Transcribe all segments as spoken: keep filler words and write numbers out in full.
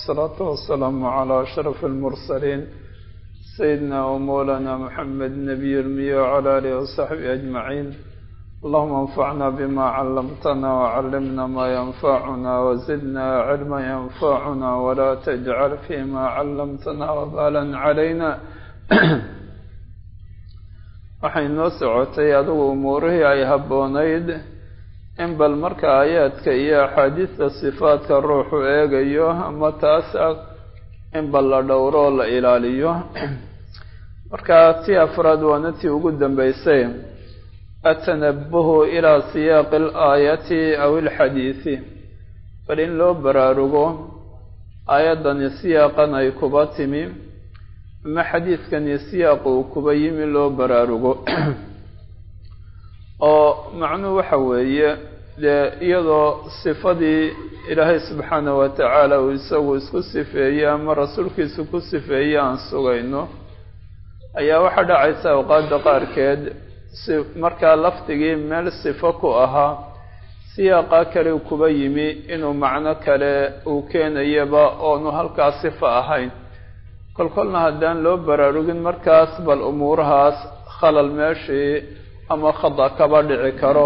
والصلاة والسلام على أشرف المرسلين سيدنا ومولانا محمد النبي المي وعلى آله وصحبه أجمعين. اللهم انفعنا بما علمتنا وعلمنا ما ينفعنا وزدنا علما ينفعنا ولا تجعل فيما علمتنا وبالا علينا. waxay noo socotay adigu umuurihii ay habboonayd in bal marka aayaadka iyo axaadiista sifaadka ruuxu eegayo ama taas in bal la dhowro la ilaaliyo. marka tii afraad waana tii ugu dambaysay atanabbuhu ilaa siyaaqi alaayati aw alxadiisi, bal in loo baraarugo aayadani siyaaqan ay kuba timi ama xadiidkani siyaaq uu kuba yimi loo baraarugo. oo macnuhu waxa weeye dee iyadoo sifadii ilaahay subxaana wa tacaala uu isagu isku sifeeyey ama rasuulkiisu ku sifeeyey aan sugayno, ayaa waxaa dhacaysa awqaadda qaarkeed si markaa lafdigii meel sifo ku ahaa siyaaqa kale kuba yimi inuu macno kale uu keenayaba oonu halkaa sifo ahayn. kolkolna haddaan loo baraarugin markaas bal umuurahaas khalal meeshii ama khada kaba dhici karo.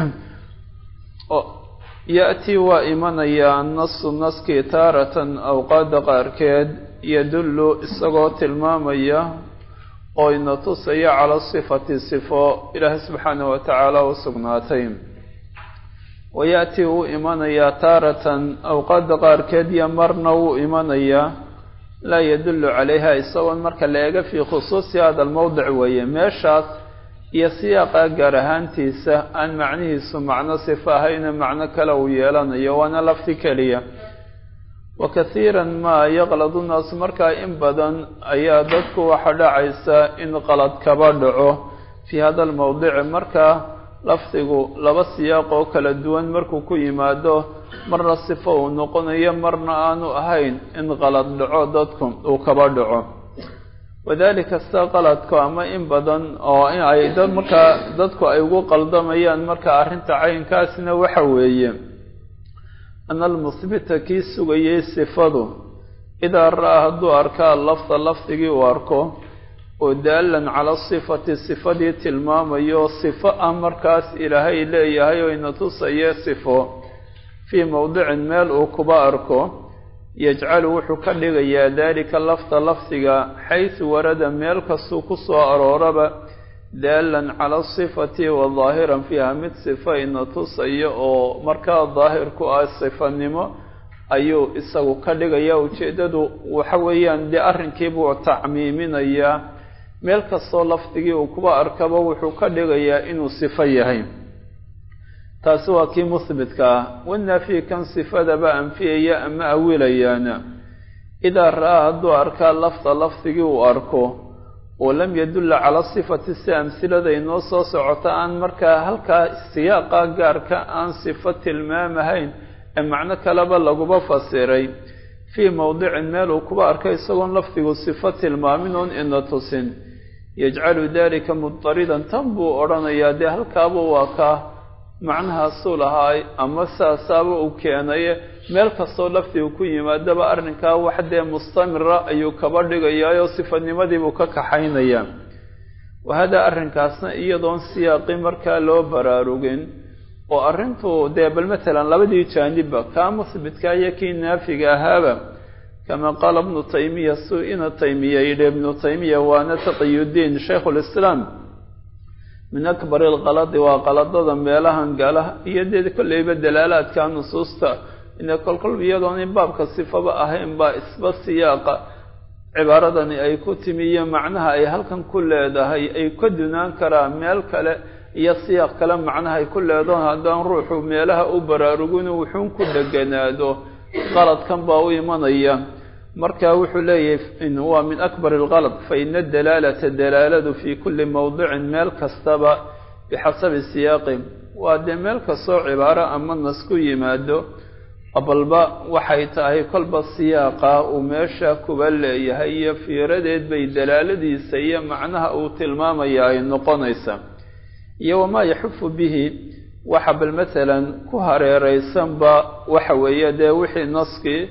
ya-tii waa imanayaa nasu naskii taaratan awqaadda qaarkeed yadullu isagoo tilmaamaya oo ina tusaya cala sifati sifo ilaahay subxaanahu wa tacaala u sugnaatay. wa-ya-tii wuu imanayaa taaratan awqaadda qaarkeed iyo marna wuu imanayaa laa yadullu calayha isagoon marka la eega fii khusuusi hada almowdic weeye, meeshaas iyo siyaaqa gaar ahaantiisa aan macnihiisu macno sifo ahayna macno kale uu yeelanayo, waana lafti keliya. wa kathiiran maa yaqladu naasu, markaa in badan ayaa dadku waxa dhacaysa in qalad kaba dhaco fii hada almowdici, markaa lafdigu laba siyaaq oo kala duwan markuu ku yimaado marna sifo uu noqonayo marna aanu ahayn, in qalad dhaco dadku uu kaba dhaco. wadalika sta qaladku ama in badan oo in ay dad markaa dadku ay ugu qaldamayaan marka arrinta caynkaasna waxa weeye ana almusbita kii sugayay sifadu idaa ra-a hadduu arkaa lafda lafdigii uu arko oo daalan cala sifati sifadii tilmaamayo sifo ah markaas ilaahay leeyahay oo ina tusaye sifo fii mowdicin meel uu kuba arko, yajcalu wuxuu ka dhigayaa daalika lafda lafdiga xaysu warada meel kastuu ku soo arooraba daalan cala sifati wa daahiran fiiha mid sifa ina tusayo oo markaa daahir ku ah sifanimo ayuu isagu ka dhigayaa. ujeeddadu waxa weeyaan dee arrinkiibuu tacmiiminayaa, meel kastoo lafdigii uu kuba arkaba wuxuu ka dhigayaa inuu sifo yahay. taasi waa kii musbitka ah. wanaafi kan sifadaba anfiyaya ama awilayaana idaa ra-a hadduu arkaa lafda lafdigii uu arko oo lam yadulla cala sifati si amsilada inoo soo socota aan markaa halkaa siyaaqa gaarka aan sifo tilmaamahayn ee macno kaleba laguba fasiray fii mowdicin meel uu kuba arkay isagoon lafdigu sifo tilmaamin oon ina tusin, yajcalu dalika mudaridan, tan buu odhanayaa dee halkaaba waa kaa macnahaasuu lahaay ama saasaaba uu keenaye meel kastoo lafdigu ku yimaadaba arrinkaa wax dee mustamira ayuu kaba dhigayaayoo sifanimadiibuu ka kaxaynayaa. wahadaa arrinkaasna iyadoon siyaaqi markaa loo baraarugin oo arrintu dee bal matalan labadii jaanibba kaa musbitka iyo kii naafiga ahaaba kama qaala ibnu taymiya suu ina taymiya yidhi, ibnu taymiya waana taqiyudiin shaykhulislaam, min akbar alqaladi waa qaladada meelahan gala iyo dee kolleyba dalaalaadka nusuusta ina kolkol iyadoon in baabka sifaba ahayn baa isba siyaaqa cibaaradani ay ku timi iyo macnaha ay halkan ku leedahay ay ka dunaan karaan meel kale iyo siyaaq kale macnaha ay ku leedoon haddaan ruuxu meelaha u baraarugin wuxuun ku dheganaado qaladkan baa u imanaya. marka wuxuu leeyahay in waa min akbar alqalad fa ina dalaalata dalaaladu fi kulli mowdicin meel kastaba bixasabi siyaaqi, waa dee meel kastoo cibaaro ama nas ku yimaado abalba waxay tahay kolba siyaaqa uu meesha kuba leeyahay iyo fiiradeed bay dalaaladiisa iyo macnaha uu tilmaamaya ay noqonaysa. iyo wamaa yaxufu bihi waxa bal maalan ku hareeraysanba waxa weeye dee wixii naskii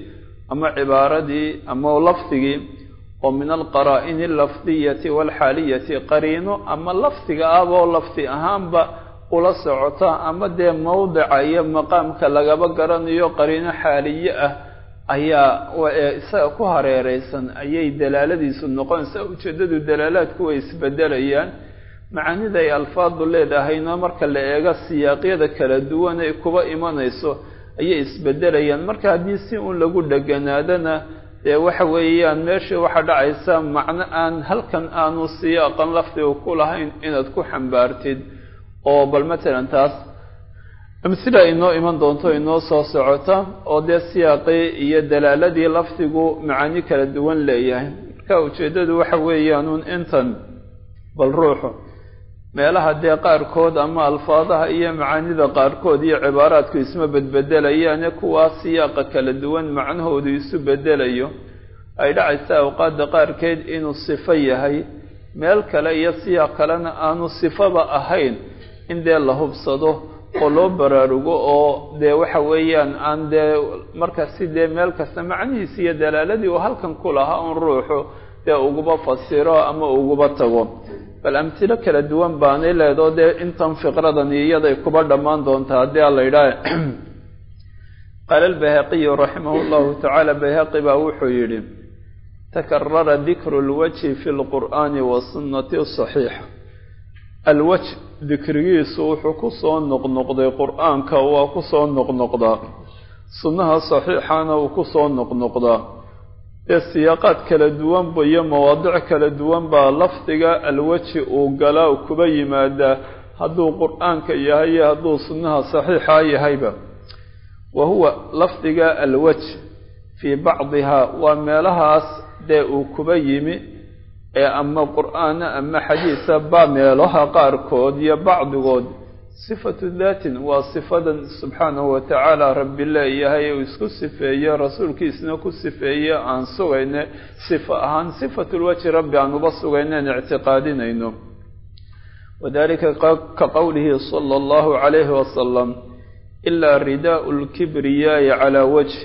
ama cibaaradii ama lafdigii oo min alqaraa'in allafdiyati waalxaaliyati qariino ama lafdiga ahboo lafdi ahaanba ula socota ama dee mawdica iyo maqaamka lagaba garanayo qariino xaaliye ah ayaa isaga ku hareereysan ayay dalaaladiisu noqonaysaa. ujeeddadu dalaalaadku way isbedelayaan, macaanida ay alfaadu leedahayna marka la eego siyaaqyada kala duwan ay kuba imanayso ayay isbedelayaan. marka haddii si un lagu dheganaadana dee waxa weeyaan meeshii waxaa dhacaysa macno aan halkan aanu siyaaqan lafdiga ku lahayn inaad ku xambaartid. oo bal matalan taas amsila inoo iman doonto inoo soo socota oo dee siyaaqii iyo dalaaladii lafdigu macaani kala duwan leeyahay. marka ujeeddadu waxa weeyaan un intan bal ruuxu meelaha dee qaarkood ama alfaadaha iyo macaanida qaarkood iyo cibaaraadku isma bedbedelayaane kuwaa siyaaqa kala duwan macnahoodu isu bedelayo ay dhacaysa awqaadda qaarkeed inuu sifo yahay, meel kale iyo siyaaq kalena aanu sifaba ahayn, in dee la hubsado oo loo baraarugo oo dee waxa weeyaan aan dee markaasi dee meel kasta macnihiisi iyo dalaaladii uu halkan ku lahaa un ruuxu dee uguba fasiro ama uguba tago. bal amtilo kala duwan baanay leedoo dee intan fiqradani iyaday kuba dhammaan doontaa haddii a la yidhaah. qaala albayhaqiyu raximah llahu tacaala, bayhaqi baa wuxuu yidhi takarara dikru lwajhi fi lqur'aani wasunnati saxiixa. alwajh dikrigiisu wuxuu ku soo noqnoqday qur'aanka, waa ku soo noqnoqdaa, sunnaha saxiixana uu ku soo noqnoqdaa. dee siyaaqaad kala duwanba iyo mawaadic kala duwan baa lafdiga alwajhi uu galaa u kuba yimaadaa, hadduu qur'aanka yahay iyo hadduu sunnaha saxiixa yahayba. wa huwa lafdiga alwajh fii bacdihaa waa meelahaas dee uu kuba yimi ee ama qur'aana ama xadiisa baa meelaha qaarkood iyo bacdigood sifatu daatin waa sifadan subxaanahu watacaala rabbi leeyahay uu isku sifeeye rasuulkiisna ku sifeeye aan sugayne sifo ahaan sifatulwajhi rabbi aan uba sugayneen ictiqaadinayno. wadalika ka qowlihi sala allahu calayhi wasalam ilaa ridaau lkibriyaa'i calaa wajh.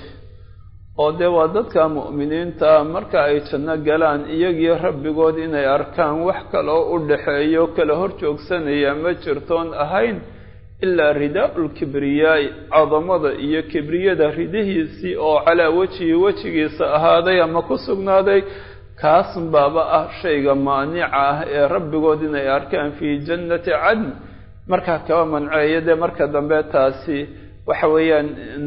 oo dee waa dadka mu'miniinta marka ay janno galaan iyagii rabbigood inay arkaan wax kaloo u dhaxeeyo kala hor joogsanaya ma jirtoon ahayn ilaa ridaau lkibriyaa'i cadamada iyo kibriyada ridihiisii oo calaa wejhi wejigiisa ahaaday ama ku sugnaaday, kaas baaba ah shayga maanica ah ee rabbigood inay arkaan fii jannati cadn. markaa kaba manceeyo dee marka dambe taasi waxa weeyaan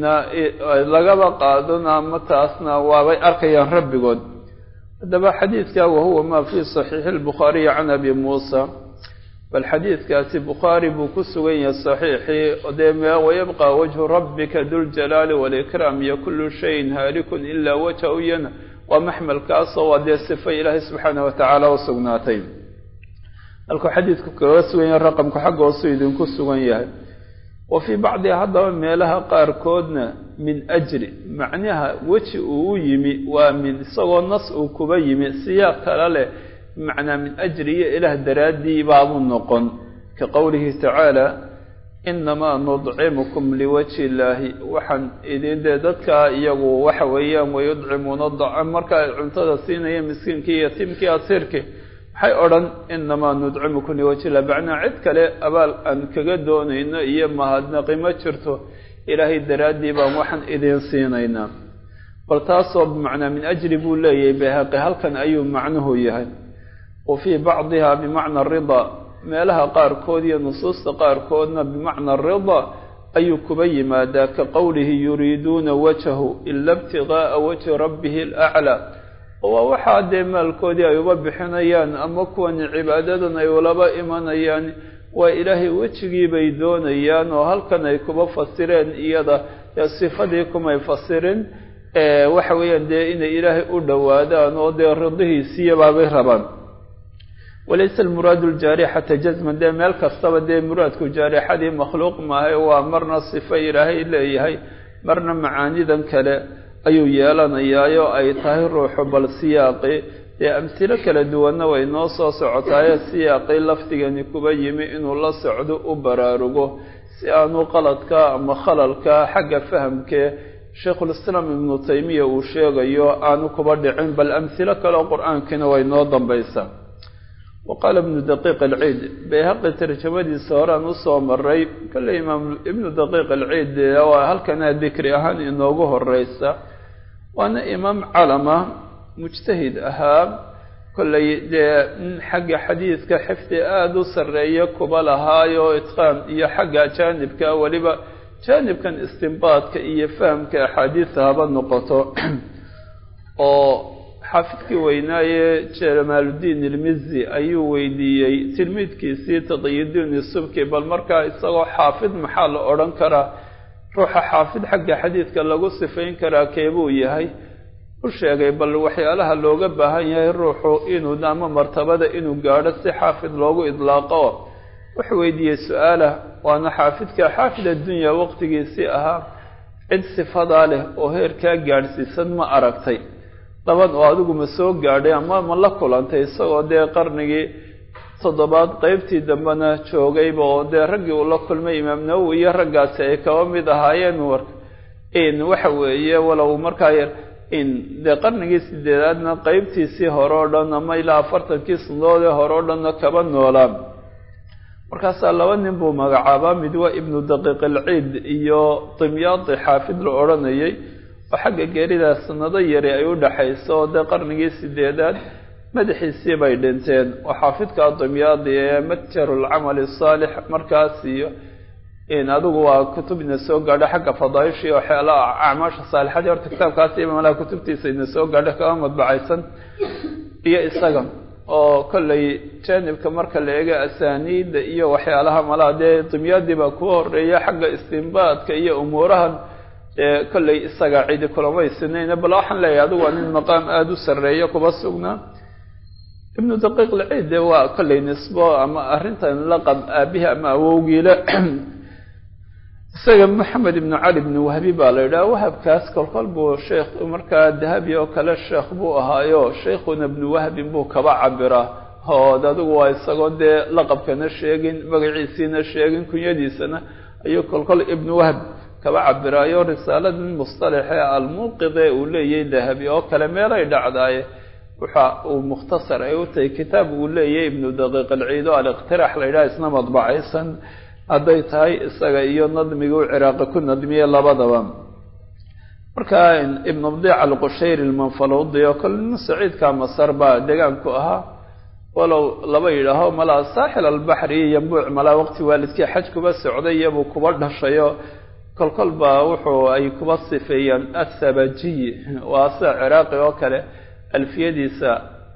lagaba qaadona ama taasna waabay arkayaan rabbigood. haddaba xadiidka wahuwa maa fii saxiixi lbukhaariyi can abi muusa, bal xadiidkaasi bukhaari buu ku sugan yahay saxiixii dee wayabqa wajhu rabbika duljalaali walikraam iyo kullu shayin haalikun ilaa wajhahu yana waa maxmalkaasoo waa dee sifa ilaahay subxaanahu watacaala u sugnaatay. halkuu xadiidku kaga sugan yahay raqamku xagga hoosu idinku sugan yahay. wa fii bacdiha haddaba meelaha qaarkoodna min ajri macnaha weji uu u yimi waa min isagoo nas uu kuba yimi siyaaq kale leh, bimacnaa min ajri iyo ilaah daraaddii baabuu noqon. ka qowlihi tacaala inamaa nudcimukum liwajhi illaahi, waxaan idin dee dadkaa iyagu waxa weeyaan wayudcimuuna dacam marka ay cuntada siinayeen miskiinkii iyo timkii asiirkii waxay odhan inamaa nudcimukum liwajhi illah, macnaa cid kale abaal aan kaga doonayno iyo mahadnaqi ma jirto, ilaahay daraaddii baan waxaan idin siinaynaa. bal taasoo bimacnaa min ajri buu leeyahay bayhaqi, halkan ayuu macnuhu yahay. wa fii bacdiha bimacna aridaa, meelaha qaarkood iyo nusuusta qaarkoodna bimacna aridaa ayuu kuba yimaadaa. ka qowlihi yuriiduuna wajhahu ila ibtigaaa wajhi rabbihi alaclaa. waa waxaa dee maalkoodii ay uba bixinayaan ama kuwani cibaadadan ay ulaba imanayaan waa ilaahay wejigii bay doonayaan, oo halkan ay kuba fasireen iyada sifadii kumay fasirin waxa weeyaan dee inay ilaahay u dhowaadaan oo dee ridihiisiiyabaabay rabaan. walaysa almuraadu ljaarixata jazman, dee meel kastaba dee muraadku jaarixadii makhluuq maahay, waa marna sifo ilaahay leeyahay marna macaanidan kale ayuu yeelanayaayo ay tahay ruuxu bal siyaaqi dee amsilo kala duwanna way noo soo socotaayo siyaaqii lafdigani kuba yimi inuu la socdo u baraarugo si aanu qaladka ama khalalka xagga fahamkee sheikhulislaam ibnu taymiya uu sheegayo aanu kuba dhicin bal amhilo kale oo qur-aankiina way noo dambaysaa waqaala ibnu daqiiq alciid bayhaqi tarjamadiisa horean usoo maray kale imaam ibnu daqiiq alciid waa halkana dikri ahaan inoogu horeysa waana imaam calama mujtahid ahaa kollay dee xagga xadiidka xifdi aada u sarreeya kuba lahaayo itqaan iyo xagga jaanibka weliba jaanibkan istinbaadka iyo fahamka axaadiisa haba noqoto oo xaafidkii weynaaye jamaaludiin ilmizi ayuu weydiiyey tilmiidkiisii taqiyudiin subki bal markaa isagoo xaafid maxaa la odhan karaa ruuxa xaafid xagga xadiidka lagu sifayn karaa keebuu yahay u sheegay bal waxyaalaha looga baahan yahay ruuxu inuu ama martabada inuu gaadho si xaafid loogu idlaaqo wuxuu weydiiyey su-aala waana xaafidka xaafid addunya waqtigiisii ahaa cid sifadaa leh oo heerkaa gaadhsiisan ma aragtay laban oo adigu ma soo gaadhay ama ma la kulantay isagoo dee qarnigii toddobaad qeybtii dambena joogayba oo dee raggii uu la kulmay imaam nawowi iyo raggaasi ay kaba mid ahaayeen war in waxa weeye walow markaa yar in dee qarnigii sideedaadna qeybtiisii hore o dhan ama ilaa afartankii sanadoodee hore o dhanna kaba noolaa markaasaa laba nin buu magacaabaa mid waa ibnu daqiiq alciid iyo dimyaadi xaafid la odhanayay oo xagga geeridaas sanado yari ay u dhaxayso oo dee qarnigii sideedaad madaxiisii bay dhinteen oo xaafidka dimyaadi ee matjarulcamali saalix markaas iyo in adigu waa kutub ina soo gaadha xagga fadaaisha iyo waxyaalaha acmaasha saalixadii horta kitaabkaasi imamalaha kutubtiisa ina soo gaadha kaba madbacaysan iyo isaga oo kollay jaanibka marka la eega asaaniida iyo waxyaalaha malaha dee dimyaadii baa kuwa horeeya xagga istinbaadka iyo umuurahan ee kollay isaga cidi kulamaysinayna bal waxaan leeyahay adigu waa nin maqaam aada u sarreeya kuba sugnaa ibnu daqiiq alciid dee waa kollay nisbo ama arrintan laqab aabihi ama awowgiile isaga maxamed ibnu cali ibnu wahbi baa la yidhaha wahabkaas kolkol buu sheekh markaa dahabi oo kale sheekh buu ahaayo sheikhuna ibnu wahbin buu kaba cabiraa hood adigu waa isagoo dee laqabkana sheegin magaciisiina sheegin kunyadiisana ayuu kolkol ibnu wahb kaba cabiraayo risaaladan mustalaxe almuuqide uu leeyahay dahabi oo kale meelay dhacdaaye waxa uu mukhtasar ay u tahay kitaab uu leeyahay ibnu daqiiq alciid oo aliqtiraax la yidhaha isna madbacaysan hadday tahay isaga iyo nadmiga u ciraaqi ku nadmiyey labadaba marka ibnu bdiic alqushayri almanfaludi oo kale nin saciidka masar baa deegaanku ahaa walow laba yidhaaho malaa saaxil albaxri yambuuc malaa waqti waalidkii xaj kuba socday iyabuu kuba dhashayo kolkol baa wuxuu ay kuba sifeeyeen athabajiy waa sida ciraaqi oo kale alfiyadiisa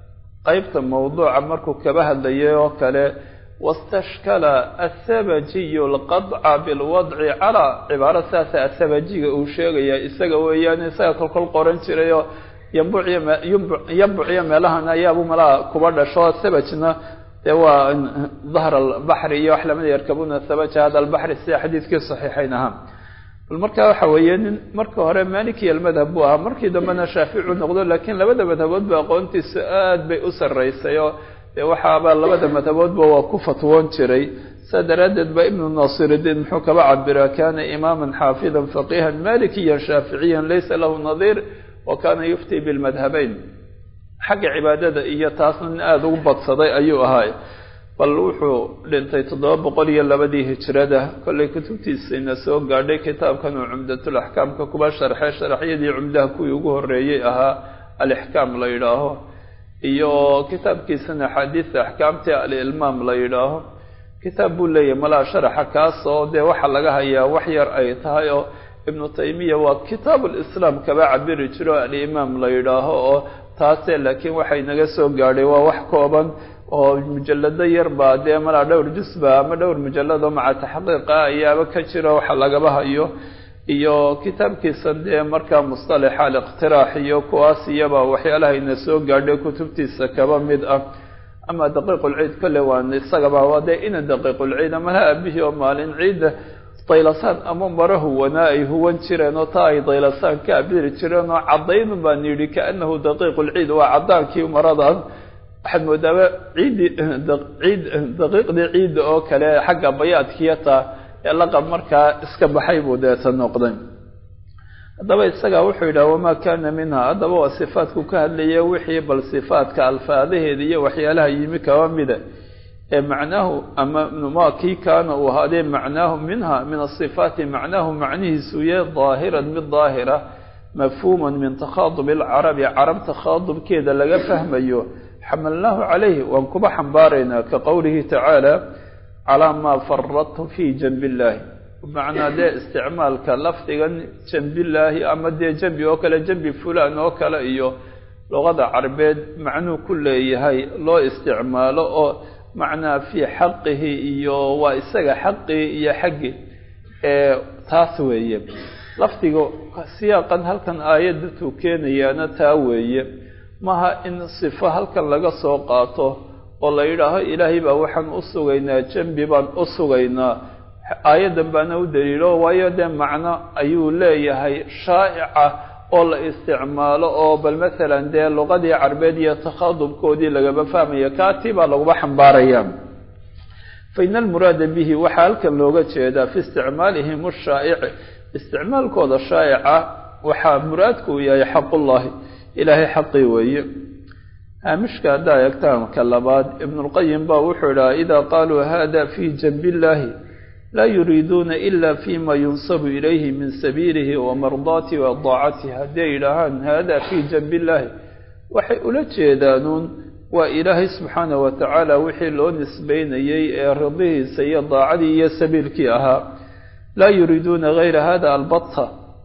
qeybta mawduuca markuu kaba hadlayay oo kale wastashkala athabajiyu alqadca bilwadci calaa cibaaro saasa athabajiga uu sheegaya isaga weeyaan isaga kolkol qoran jirayoo yambuciyo yambuciyo meelahan ayaabu malaha kuba dhasho thabajna dee waa dahr albaxri iyo wax lamida yarkabuna thabaja hada albaxri sida xadiidkii saxiixayn ahaa bal markaa waxa weeye nin marka hore malikiya almadhab buu ahaa markii dambena shaaficu noqdo laakiin labada madhabood ba aqoontiisa aad bay u sarraysay oo dee waxaaba labada madhaboodba waa ku fatwoon jiray saa daraaddeed ba ibnu naasirudiin muxuu kaba cabiraa kana imaaman xaafidan faqihan malikiyan shaaficiyan laysa lahu nadiir wa kana yufti bilmadhabayn xagga cibaadada iyo taasna nin aada ugu badsaday ayuu ahaay bal wuxuu dhintay toddoba boqol iyo labadii hijrada kollay kutubtiisayna soo gaadhay kitaabkan uu cumdatul axkaamka kuba sharxay sharaxyadii cumdaha kuwii ugu horreeyey ahaa alixkaam la yidhaaho iyo kitaabkiisana axaadiista axkaamtii alilmaam la yidhaaho kitaab buu leeyahay malaa sharaxa kaas oo dee waxaa laga hayaa wax yar ay tahay oo ibnu taymiya waa kitaab lislaam kaba cabiri jiro alimaam la yidhaaho oo taase laakiin waxay naga soo gaadhay waa wax kooban oo mujallado yar baa dee malaa dhowr jusba ama dhowr mujallado maca taxqiiqa ayaaba ka jira waxa lagaba hayo iyo kitaabkiisa dee markaa mustalaxa aliqtiraax iyo kuwaas iyaba waxyaalaha ina soo gaadhay kutubtiisa kaba mid ah ama daqiiqulciid kale waan isagaba waa dee ina daqiiqulciid ama ha aabihii oo maalin ciidda daylasaan ama mara huwanaa ay huwan jireen oo taa ay daylasaan ka abiri jireen oo caddayn baan yidhi kaanahu daqiiqulciid waa caddaankii maradan waxaad moodaaba ciiddii ciid daqiiqdii ciidda oo kale xagga bayaadkiyata ee laqab markaa iska baxay buu deeta noqday haddaba isagaa wuxuu yidhaha wamaa kaana minha haddaba waa sifaadku ka hadlaya wixii bal sifaadka alfaadaheeda iyo waxyaalaha yimi kaba mida ee macnaahu ama ma kii kaana uu ahaadee macnaahu minha min asifaati macnaahu macnihiisu yahay daahiran mid daahira mafhuuman min takhaadub alcarabi carab takhaadubkeeda laga fahmayo xamalnaahu calayhi waan kuba xambaaraynaa ka qowlihi tacaala calaa maa faradtu fii janbi illaahi macnaa dee isticmaalka lafdigan janbillaahi ama dee janbi oo kale janbi fulaan oo kale iyo luqada carabeed macnuu ku leeyahay loo isticmaalo oo macnaa fii xaqihi iyo waa isaga xaqii iyo xaggi ee taas weeye lafdiga siyaaqan halkan aayaddatuu keenayaana taa weeye maha in sifo halkan laga soo qaato oo la yidhaaho ilaahay baa waxaan u sugaynaa janbi baan u sugaynaa aayaddan baana u daliilo waayo dee macno ayuu leeyahay shaa'ica oo la isticmaalo oo bal maalan dee luqadii carbeed iyo takhaadubkoodii lagaba fahmaya kaatii baa laguba xambaaraya fa ina almuraada bihi waxaa halkan looga jeedaa fi isticmaalihim ashaa'ici isticmaalkooda shaa'ica waxaa muraadku uu yahay xaqullaahi ilaahay xaqii weeye haamishka haddaa eegtaan ka labaad ibnulqayim baa wuxuu idhaha idaa qaaluu hada fii janbi illaahi laa yuriiduuna ila fima yunsabu ilayhi min sabiilihi wa mardaatihi wa daacatihi hadday yidhaahaan hada fii janbi illaahi waxay ula jeedaanuun waa ilaahay subxaanahu wa tacaala wixii loo nisbaynayey ee ridihiisa iyo daacadii iyo sabiilkii ahaa laa yuriiduuna gayra hada albatta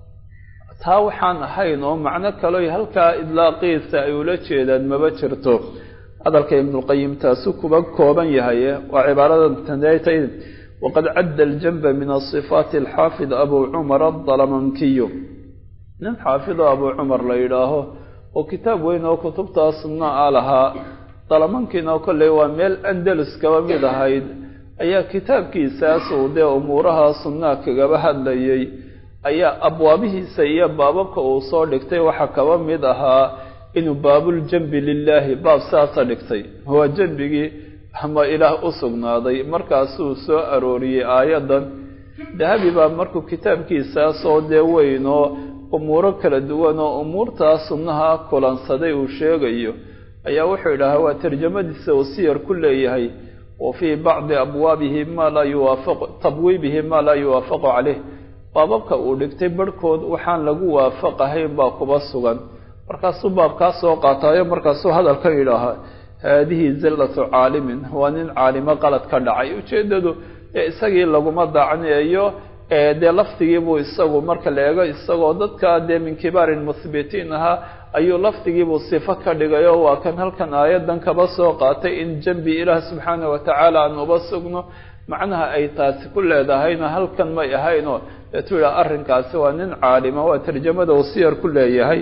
taa waxaan ahayn oo macno kaloy halkaa idlaaqiisa ay ula jeedaan maba jirto hadalka ibnulqayim taasu kuba kooban yahay waa cibaaradan tanaytay waqad cadda aljanba min asifaati alxaafid abu cumar adalamankiyu nin xaafido abu cumar la yidhaaho oo kitaab weyn oo kutubtaa sunna a lahaa dalamankiina kolley waa meel andalus kaba mid ahayd ayaa kitaabkiisaasuu dee umuuraha sunnaa kagaba hadlayay ayaa abwaabihiisa iyo baababka uu soo dhigtay waxaa kaba mid ahaa inuu baabuljambi lilaahi baab saasa dhigtay waa jambigii ama ilaah u sugnaaday markaasuu soo arooriyey aayaddan dahabi baa markuu kitaabkiisaasoo dee weyn oo umuuro kala duwan oo umuurtaa sunnaha kulansaday uu sheegayo ayaa wuxuu idhahaa waa tarjamadiisa uu siyar ku leeyahay wa fii bacdi abwaabihi maa laa yuwaafaqu tabwiibihi maa laa yuwaafaqu caleyh baababka uu dhigtay barhkood waxaan lagu waafaqahayn baa kuba sugan markaasuu baabkaa soo qaataayo markaasuu hadalkan yidhaahaa haadihi zillatu caalimin waa nin caalimo qalad ka dhacay ujeeddadu ee isagii laguma dacneeyo ee dee lafdigiibuu isagu marka la eego isagoo dadka dee min kibaarin muhbitiin ahaa ayuu lafdigiibuu sifo ka dhigayo waa kan halkan aayaddan kaba soo qaatay in janbi ilaah subxaana wa tacaala aan uba sugno macnaha ay taasi ku leedahayna halkan may ahaynoo deetuu yidhaha arrinkaasi waa nin caalima waa tarjamada uu siyar ku leeyahay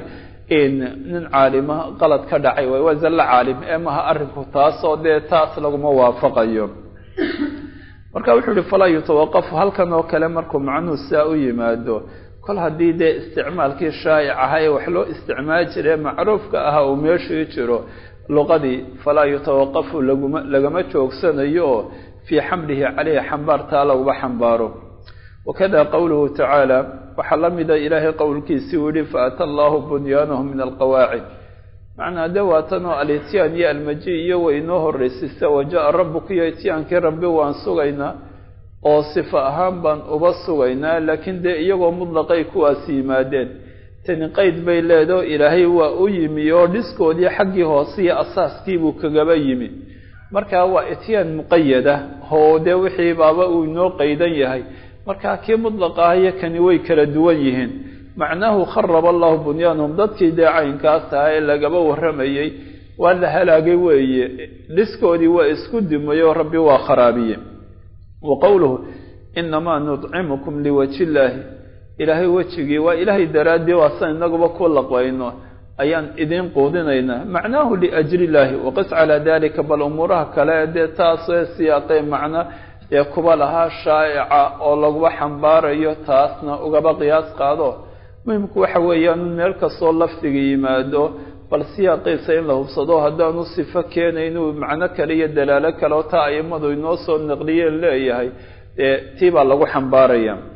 nin caalima qalad ka dhacay waay waa zallo caalim ee maha arrinku taasoo dee taas laguma waafaqayo marka wuxuu yihi falaa yutawaqafu halkan oo kale markuu macnuhu saa u yimaado kol haddii dee isticmaalkii shaa'ic ahaa ee wax loo isticmaali jire macruufka ahaa uu meeshii jiro luqadii falaa yutawaqafu laguma lagama joogsanayo oo fii xamlihi caleyhi xambaartaa laguba xambaaro wakada qowluhu tacaala waxaa la mida ilaahay qowlkiisii uu yihi faata allahu bunyaanahum min alqawaacid macnaa de waatanoo alityaan iyo almaji iyo way inoo horeysisa waja-a rabbuka iyo ityaankii rabbi waan sugaynaa oo sifo ahaan baan uba sugaynaa laakiin dee iyagoo mudlaqay kuwaas yimaadeen tani qeyd bay leedaho ilaahay waa u yimi oo dhiskoodii xaggii hoose iyo asaaskiibuu kagaba yimi markaa waa ityaan muqayada oo dee wixii baaba uu inoo qeydan yahay markaa kii mudlaqa ah iyo kani way kala duwan yihiin macnaahu kharaba allahu bunyaanahum dadkii dee caynkaas ahaa ee lagaba warramayey waa la halaagay weeye dhiskoodii waa isku dimayoo rabbi waa kharaabiye wa qowluhu inamaa nudcimukum liwajhi illaahi ilaahay wejigii waa ilaahay daraaddii waa san inaguba ku laqbayno ayaan idiin quudinaynaa macnaahu liajli illaahi waqis calaa dalika bal umuuraha kale dee taasee siyaaqee macna dee kuba lahaa shaa'ica oo laguba xambaarayo taasna ugaba qiyaas qaado muhimku waxa weeyaan meel kastoo lafdiga yimaado bal siyaaqiisa in la hubsado haddaanu sifo keenaynu macno kale iyo dalaalo kale oo taa aimadu inoo soo naqliyeen leeyahay dee tii baa lagu xambaaraya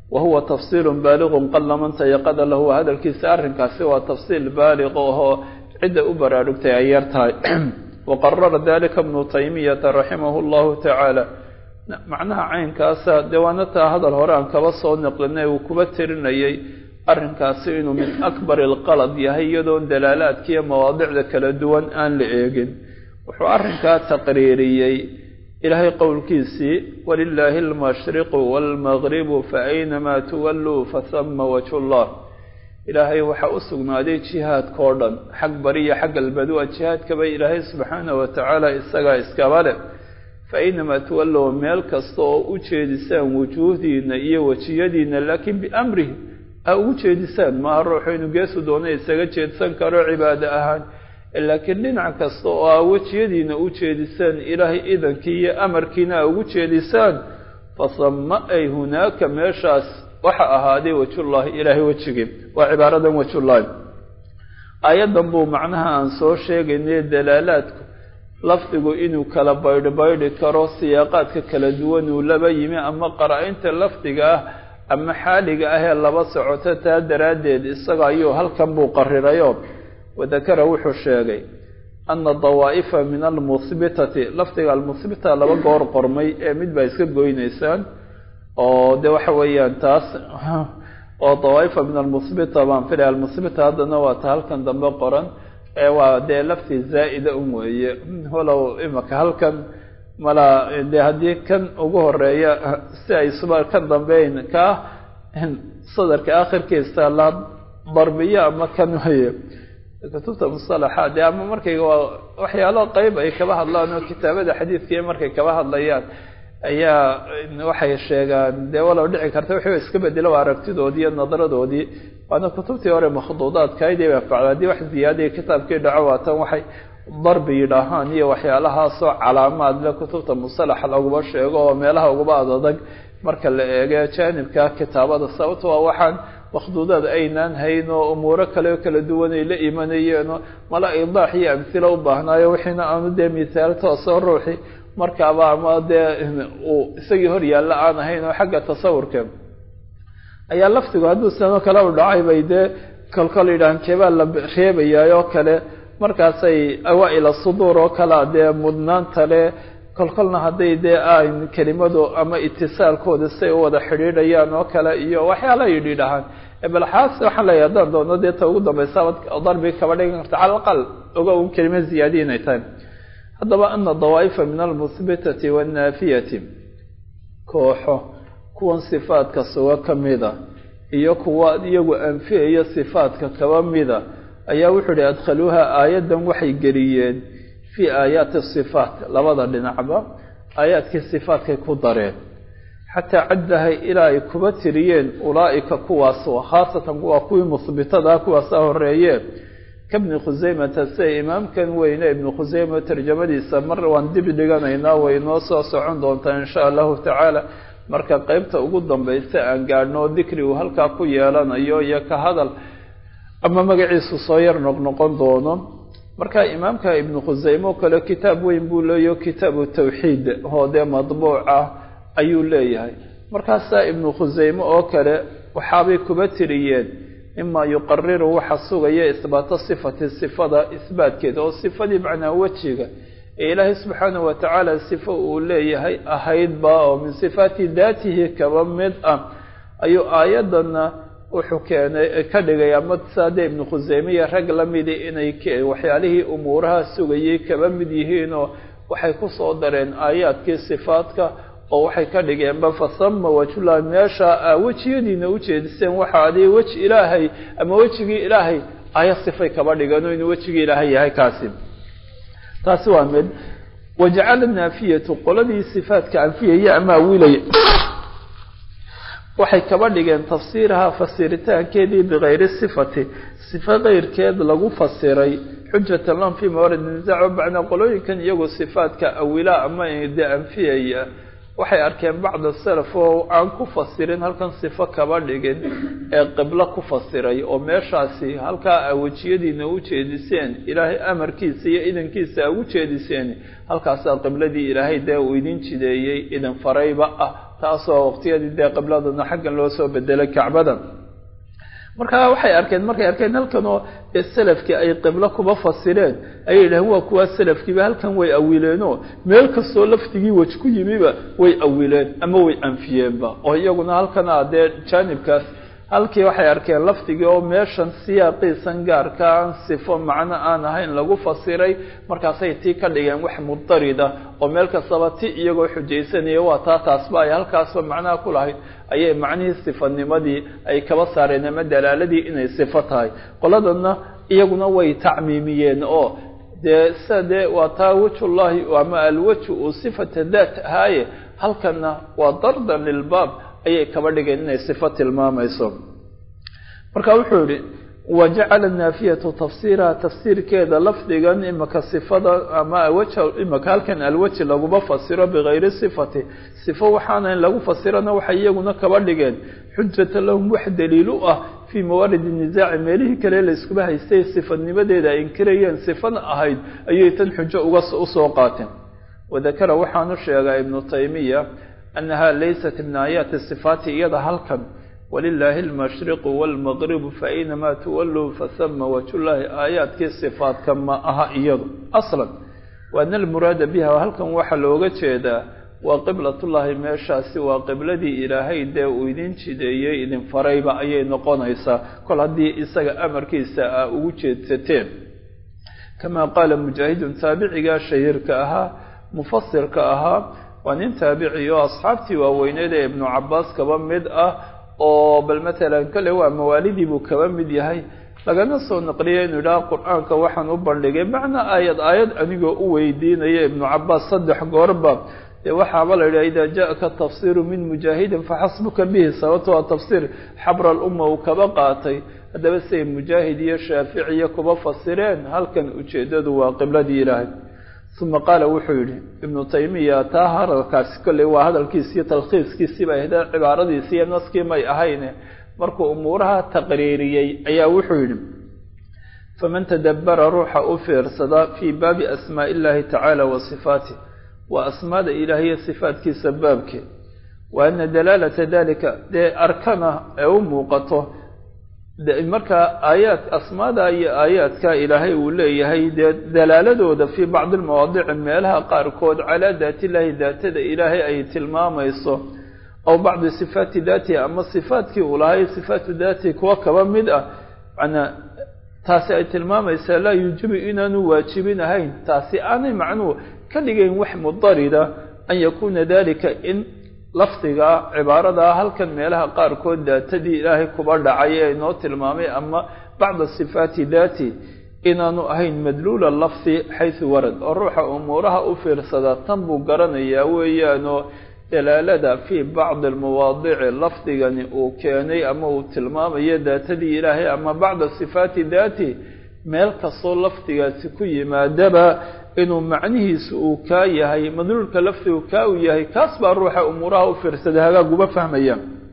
wahuwa tafsiilun baaliqun qalla man tayaqada lahu hadalkiisa arrinkaasi waa tafsiil baaliq oo cidda u baraarugtay ay yar tahay waqarara dalika ibnu taymiyata raximahu llahu tacaala macnaha caynkaasa dee waana taa hadal hore aan kaba soo naqlinay uu kuba tirinayay arrinkaasi inuu min akbar alqalad yahay iyadoon dalaalaadkiiyo mawaadicda kala duwan aan la eegin wuxuu arrinkaa taqriiriyey ilaahay qowlkiisii walilaahi almashriqu waalmagribu fa aynamaa tuwalluu fasama wajhullah ilaahay waxaa u sugnaaday jihaadkao dhan xag bariya xag galbeed waa jihaadkaba ilaahay subxaanahu watacaala isagaa iskaba leh fa aynamaa tuwallow meel kasta oo u jeedisaan wujuuhdiina iyo wejiyadiina laakiin biamrihi a ugu jeedisaan maaha ruuxu inuu geesu doona isaga jeedsan karo cibaado ahaan laakiin dhinac kasta oo aa wejiyadiina u jeedisaan ilaahay idankii iyo amarkiina a ugu jeedisaan fasama ay hunaaka meeshaas waxa ahaaday wajullaahi ilaahay wejigii waa cibaaradan wajullaahi aayaddan buu macnaha aan soo sheegaynay dalaalaadku lafdigu inuu kala baydh baydhi karo siyaaqaadka kala duwan uu laba yimi ama qara-inta lafdiga ah ama xaaliga ah ee laba socoto taa daraaddeed isaga ayuu halkan buu qarirayo wadakara wuxuu sheegay ana dawaa'ifa min almuhbitati lafdiga almuhbita laba goor qormay ee mid baa iska goynaysaan oo de waxa weeyaan taas oo dawaa'ifa min almuhbita baan filaya almuhbita haddana waa ta halkan dambe qoran ee waa dee lafti zaa'ida un weeye walow imaka halkan mala dee haddii kan ugu horeeya si ay suba ka dambeyn ka sadarka aakhirkiisa la darbiya ama kan weeye kutubta musalaxa dee ama markay waa waxyaalo qayb ay kaba hadlaan oo kitaabada xadiidkii markay kaba hadlayaan ayaa waxay sheegaan dee walow dhici karta wixii iska bedelo aragtidoodii iyo nadaradoodii waana kutubtii hore makhduudaadkaydii baa facda haddii wax ziyaadaya kitaabkii dhaco waatan waxay darbi yidhaahaan iyo waxyaalahaasoo calaamaad le kutubta musalaxa laguba sheego oo meelaha uguba adadag marka la eego jaanibka kitaabada sababto waa waxaan makhduudaad aynaan hayn oo umuuro kale oo kala duwan ay la imanayeenoo mala idaax iyo amhilo u baahnaayo wixiina aanu dee misaal toosoo ruuxi markaaba ama dee uu isagii hor yaalla aan ahayn oo xagga tasawurka ayaa laftigu hadduu sanoo kale u dhacay bay dee kolkol yidhahan keebaa la reebayaay oo kale markaasay awaa-ila suduur oo kalea dee mudnaanta le kolkolna hadday dee aan kelimadu ama itisaalkooda say u wada xidhiidhayaan oo kale iyo waxyaala yidhidhahaan balxaas waxaan leeyahay haddaan doono dee ta ugu dambaysa darbi kaba dhigan karta cala aqal oga un kelima ziyaadiya inay tahay haddaba ana dawaa'ifa min almuhbitati waannaafiyati kooxo kuwan sifaadka suga ka mida iyo kuwa iyagu anfiyaya sifaadka kaba mida ayaa wuxuu ihi adkhaluuha aayaddan waxay geliyeen fii aayaati sifaat labada dhinacba aayaadkii sifaadkay ku dareen xataa caddahay ilaa ay kuba tiriyeen ulaa'ika kuwaas khaasatan waa kuwii muhbitada kuwaasaa horeeyeen kabni khusaymata siday imaamkan weyne ibnu khusayma tarjamadiisa mar waan dib dhiganaynaa way noo soo socon doontaa insha allahu tacaala marka qeybta ugu dambaysa aan gaadhno dikri uu halkaa ku yeelanayo iyo ka hadal ama magaciisu soo yar noqnoqon doono marka imaamka ibnu khusayme oo kale kitaab weyn buu leeyahy kitaabu tawxiid oo dee madbuuc ah ayuu leeyahay markaasaa ibnu khusayme oo kale waxaabay kuba tiriyeen ima yuqariru waxa sugaya isbaata sifati sifada isbaatkeeda oo sifadii macnaa wejiga ee ilaahay subxaanahu watacaala sifo uu leeyahay ahaydba oo min sifaati daatihi kaba mid ah ayuu aayadana wuxuu keenay ka dhigay ama saade ibnu khusayme iyo rag la midi inay waxyaalihii umuuraha sugayay kaba mid yihiin oo waxay ku soo dareen aayaadkii sifaadka oo waxay ka dhigeenba fasama wajhullahi meesha wejiyadiina u jeediseen waxa adii weji ilaahay ama wejigii ilaahay aayad sifay kaba dhigano inuu wejigii ilaahay yahay kaasi taasi waa mid wajacala naafiyatu qoladii sifaadka anfiyaya ama wiilaya waxay kaba dhigeen tafsiiraha fasiritaankeedii bikayri sifati sifa keyrkeed lagu fasiray xujatan lahum fii mawarid nisaac bacda qolooyinkan iyagu sifaadka awila ama de anfiyaya waxay arkeen bacda salaf oo aan ku fasirin halkan sifo kaba dhigin ee qiblo ku fasiray oo meeshaasi halkaa wejiyadiina u jeediseen ilaahay amarkiisa iyo idankiisa ugu jeediseen halkaasaa qibladii ilaahay dee uu idin jideeyey idin farayba ah taasoo waqtiyadii dee qibladana xaggan loo soo bedelay kacbada marka waxay arkeen markay arkeen halkan oo salafkii ay qiblo kuba fasireen ayay yidhaaheen waa kuwa salafkiiba halkan way awileeno meel kastoo laftigii waj ku yimiba way awileen ama way anfiyeenba oo iyaguna halkan adee jaanibkaas halkii waxay arkeen laftigii oo meeshan siyaaqiisan gaarka aan sifo macno aan ahayn lagu fasiray markaasay tii ka dhigeen wax mudarida oo meel kastaba ti iyagoo xujaysanaya waa taa taasba ay halkaasba macnaha ku lahayd ayay macnihii sifanimadii ay kaba saareen ama dalaaladii inay sifo tahay qoladana iyaguna way tacmiimiyeen oo dee sida dee waa taa wajhullahi ama alwajhu uu sifata daat ahaaye halkana waa dardan lilbaab ayay kaba dhigeen inay sifo tilmaamayso marka wuxuu yidhi wajacala naafiyatu tafsiiraha tafsiirkeeda lafdigan imaka sifada ama wajha imaka halkan alwajhi laguma fasiro bigayri sifati sifo waxaana in lagu fasirana waxay iyaguna kaba dhigeen xujata lahum wax daliil u ah fii mawaaridi nisaaci meelihii kale la iskuba haystay sifanimadeeda ay inkirayeen sifana ahayd ayay tan xujo uga usoo qaateen wadakara waxaanu sheegaa ibnu taymiya أنها ليست من آيات الصفات إيضا هلكا ولله المشرق والمغرب فأينما تولوا فثم وجه الله آيات كالصفات كما أها إيضا أصلا وأن المراد بها هلكا وحلوغة شيدا وقبلة الله ماشا سوى قبلة إلهي دا وإذن شدية إذن فريبا أي نقون إسا كل هذه إسا أمر كيسا أوجد ستين كما قال مجاهد تابعي شهير كأها مفسر كأها وأن تابعي أصحابتي ووينيد ابن عباس كبا مد أه أو بل مثلا كل هو موالدي بو كبا مد يهي لقد نصو نقريه إنه لا قرآن كوحن أبرلقي معنى آيات آيات أنيقو أويدين يا ابن عباس صدح قربا وحا بلا إذا جاءك التفسير من مجاهد فحسبك به سواتها تفسير حبر الأمة وكبقاتي هذا بس مجاهد يا شافعي كبا فسرين هل كان أجدد وقبل دي إلهي ثم قال وحيري ابن تيمية تاهر كاسكولي وهذا الكيسية تلخيص كيسي بهذا عبارة دي سيا نسكي ما يأهينه مركو أمورها تقريرية أي وحيري فمن تدبر روح أفر صدا في باب أسماء الله تعالى وصفاته وأسماء إلهية صفات كي سبابك وأن دلالة ذلك دي أركانه أو موقته marka aayaad asmaada iyo aayaadka ilaahay uu leeyahay dalaaladooda fi bacd almawaadic meelaha qaarkood cala daati ilaahi daatada ilaahay ay tilmaamayso aw bacd sifaati daati ama sifaadkii uu lahay sifaatu daati kuwa kaba mid ah ana taasi ay tilmaamaysaa laa yujibu inaanu waajibinahayn taasi aanay macnuu ka dhigayn wax mudarida an yakuuna dalika in lafdiga cibaarada halkan meelaha qaarkood daatadii ilaahay kuba dhacay ee noo tilmaamay ama bacda sifaati daati inaanu ahayn madluula lafdi xaysu warad oo ruuxa umuuraha u fiirsada tan buu garanayaa weeyaanoo dalaalada fii bacdi almawaadici lafdigani uu keenay ama uu tilmaamayo daatadii ilaahay ama bacda sifaati daati meel kastoo lafdigaasi ku yimaadaba inuu macnihiisu uu kaa yahay madluulka lafdigu kaa uu yahay kaas baa ruuxa umuuraha u fiirsada hagaaguba fahmaya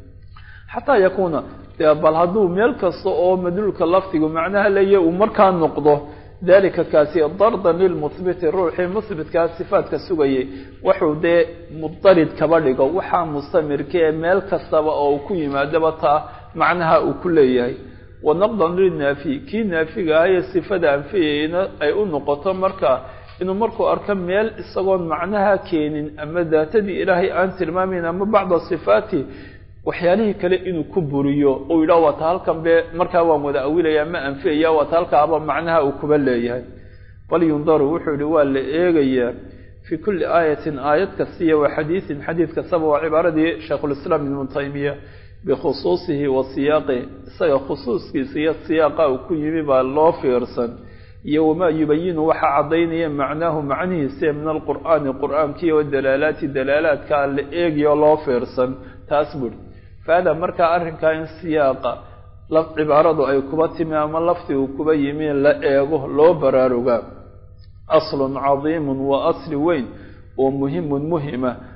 xataa yakuuna bal hadduu meel kasta oo madluulka lafdigu macnaha leeyahay uu markaa noqdo dalika kaasi dardan lilmuhbiti ruuxii muhbitkaa sifaadka sugayay wuxuu dee mudarid kaba dhigo waxaa mustamirka ee meel kastaba oo ku yimaadaba taa macnaha uu ku leeyahay wanaqdan lilnaafi kii naafiga ah ee sifada anfiyayna ay u noqoto markaa inuu markuu arko meel isagoon macnaha keenin ama daatadii ilaahay aan tilmaamin ama bacda sifaati waxyaalihii kale inuu ku buriyo oo yidhaah waa ta halkan be markaa waan wada awilayaa ma anfiyaya waa ta halkaaba macnaha uu kuba leeyahay bal yundaru wuxuu yihi waa la eegayaa fii kulli aayatin aayad kastiya wa xadiisin xadiid kastaba waa cibaaradii shaykhulislaam ibnu taymiya bikhusuusihi wa siyaaqih isaga khusuuskiisa iyo siyaaqa uu ku yimi baa loo fiirsan iyo wamaa yubayinu waxaa caddaynaya macnaahu macnihiisa min alqur'aani qur'aankii oo dalaalaati dalaalaadka la eegiyo loo fiirsan taas buuri fahada markaa arrinkaa in siyaaqa laf cibaaradu ay kuba timi ama lafdigu kuba yimi la eego loo baraarugaa aslun cadiimun wa asli weyn oo muhimun muhima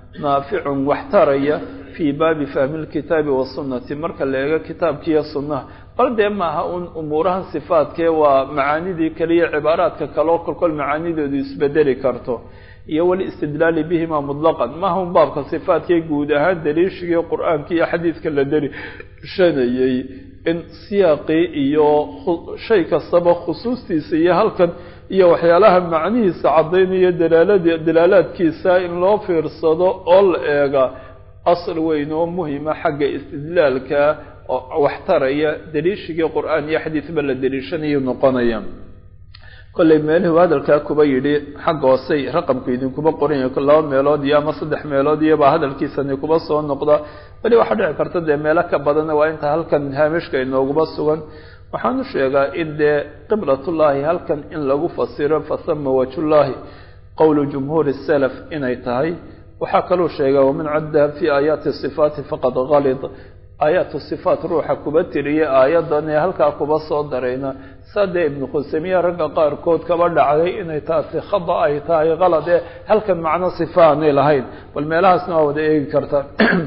naaficun waxtaraya fii baabi fahmi lkitaabi wasunnati marka la eego kitaabkiiyo sunnaha bal dee maaha un umuurahan sifaadkee waa macaanidii kaliya cibaaraadka kaleo kolkol macaanidoodu isbedeli karto iyo walistidlaali bihima mutlaqan maaha un baabka sifaadkee guud ahaan daliishigii qur-aanka iyo xadiidka la daliishanayay in siyaaqii iyo shay kastaba khusuustiisa iyo halkan iyo waxyaalaha macnihiisa caddaynaya dalaalad dalaalaadkiisa in loo fiirsado oo la eega asal weyn oo muhima xagga istidlaalka oo waxtaraya daliishigii qur-aan iyo xadiidba la daliishanayo noqonaya kollay meelihuu hadalkaa kuba yidhi xagga hoosey raqamku idinkuba qoranya laba meelood iyo ama saddex meelood iyobaa hadalkiisani kuba soo noqda weli waxaa dhici karta dee meelo ka badanna waa inta halkan haamishka inooguba sugan waxaan u sheegaa in dee qiblatullaahi halkan in lagu fasiro fasama wajhullaahi qowlu jumhuuri salaf inay tahay waxaa kaluu sheegaa waman caddaha fii aayaati sifaati faqad kalid aayaatu sifaat ruuxa kuba tiriya aayadan ee halkaa kuba soo darayna saadee ibnu khuseymiya ragga qaarkood kaba dhacday inay taasi khada ay tahay kalad ee halkan macno sifa aanay lahayn bal meelahaasna waa wada eegi karta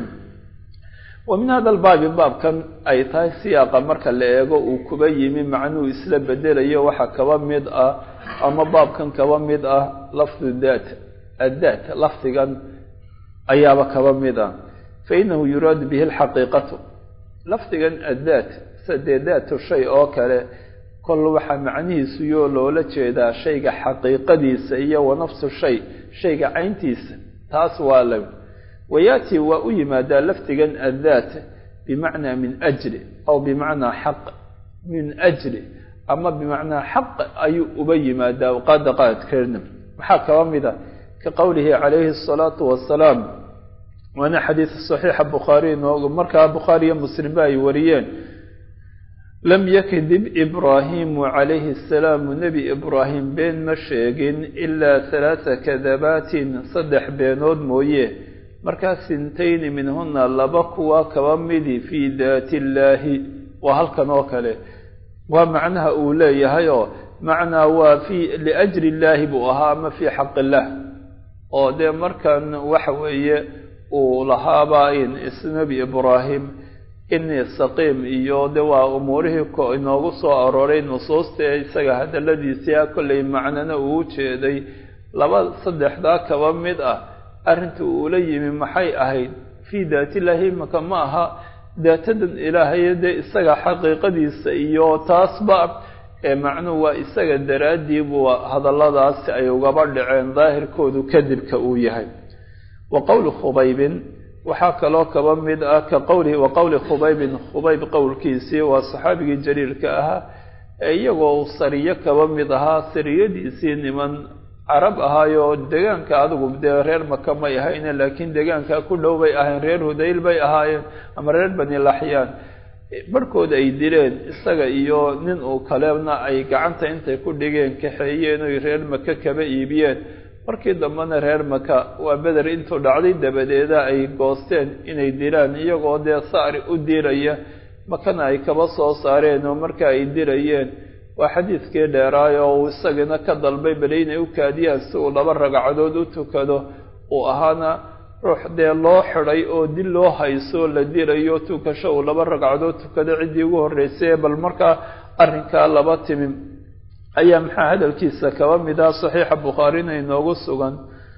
wa min hada albaabi baabkan ay tahay siyaaqa marka la eego uu kuba yimi macnuhu isla bedelayo waxa kaba mid ah ama baabkan kaba mid ah lafdu daat addaat lafdigan ayaaba kaba mid ah fainahu yuraadu bihi alxaqiiqatu lafdigan addaat sadee daatu shay oo kale kol waxaa macnihiisu yoo loola jeedaa shayga xaqiiqadiisa iyo wa nafsu shay shayga cayntiisa taas waa la wayaati waa u yimaadaa lafdigan addaat bimacnaa min ajli aw bimacnaa xaq min ajli ama bimacnaa xaq ayuu uba yimaadaa qaada qaadkeedna maxaa kaba mida ka qowlihi calayhi asalaatu wassalaam waana xadiid saxiixa bukhaari noogu markaa bukhaari iyo muslimba ay wariyeen lam yakdib ibraahimu calayhi asalaam nebi ibraahim been ma sheegin ilaa halaatha kadabaatin saddex beenood mooye markaa sintayni minhuna laba kuwa kaba midi fii daati illaahi waa halkan oo kale waa macnaha uu leeyahay oo macnaa waa fii liajli illaahi buu ahaa ama fii xaq illah oo dee markan waxa weeye uu lahaaba in isnabi ibraahim inii saqiim iyo de waa umuurihii inoogu soo arooray nusuusta ee isaga hadaladiisia kollay macnana uu jeeday laba saddexdaa kaba mid ah arrinta uula yimi maxay ahayd fii daatillahi imaka ma aha daatadan ilaahay dee isaga xaqiiqadiisa iyo taasba ee macnuhu waa isaga daraaddii buu hadalladaasi ay ugaba dhaceen daahirkoodu kadibka uu yahay wa qowli khubaybin waxaa kaloo kaba mid ah ka qowlihi wa qowli khubaybin khubayb qowlkiisii waa saxaabigii jaliilka ahaa ee iyagoo sariyo kaba mid ahaa sariyadiisii niman carab ahaayoo deegaanka adigu dee reer maka may ahayne laakiin deegaanka ku dhow bay ahayn reer hudayl bay ahaayeen ama reer bani laxyaan barhkood ay dileen isaga iyo nin uu kalena ay gacanta intay ku dhigeen kaxeeyeen oy reer maka kaba iibiyeen markii dambena reer maka waa beder intuu dhacday dabadeeda ay goosteen inay dilaan iyagoo dee saari u diraya makana ay kaba soo saareen oo marka ay dirayeen waa xadiidkii dheeraayo uu isagana ka dalbay bale inay u kaadiyaan si uu laba ragcadood u tukado uu ahaana ruux dee loo xidhay oo dil loo hayso la dirayo tukasho uu laba ragcadood tukado ciddii ugu horreysay bal markaa arrinkaa laba timi ayaa maxaa hadalkiisa kaba mida saxiixa bukhaarina inoogu sugan